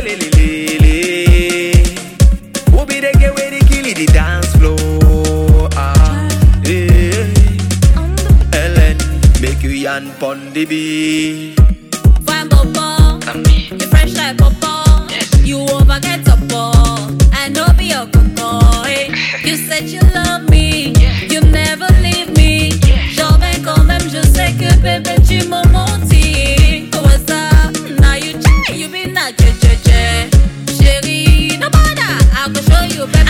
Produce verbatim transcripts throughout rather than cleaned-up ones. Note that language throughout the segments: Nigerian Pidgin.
le le le le. Who be the girl where they kill it the dance floor? Ah, eh. Ellen, make you yan pon the beat. Fine bobo, you fresh like popo. You over get up, I know be your coco. eh. You said you love me, you never leave me. Genre ben quand même, je sais que bébé tu m'as menti. What's up? Now you change, you be not che che che. Chérie, no bother, I go show you better.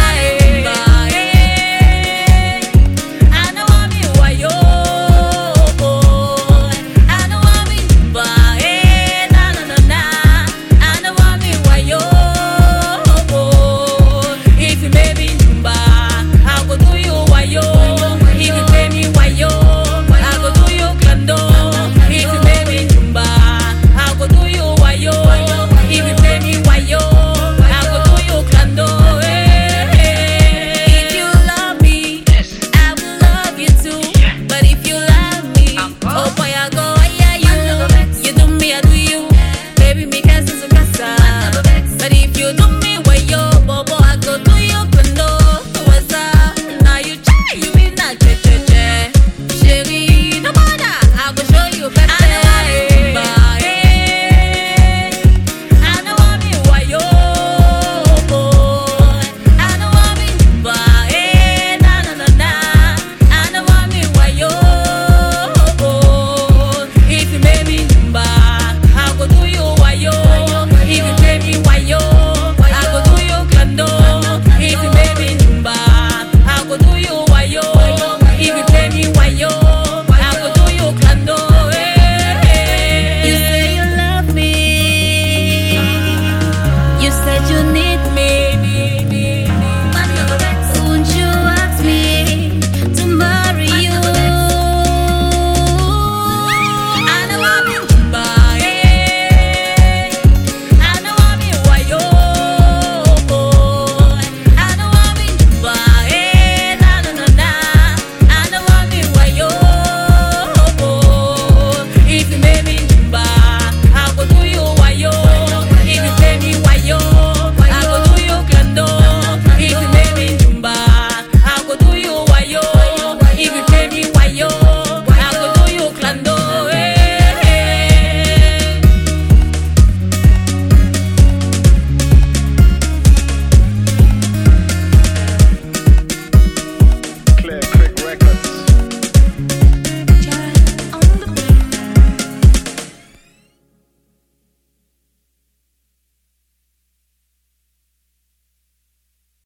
I know I'm you, why yo? I know I'm you, but eh, na na na na. I know I'm you, why yo? If you make me numba, I go do you why yo. If you pay me why yo, I go do you clando. If you make me numba, I go do you why yo. If you pay me why yo, I go do you clando. If you love me, I will love you too. But if you love me, oh boy I go yeah you. You do me I do you, baby me casa su casa. But if you do me why yo, bobo I go do you clando. What's up? Now you try, you be not che che che. Chérie, no matter, I go show you better.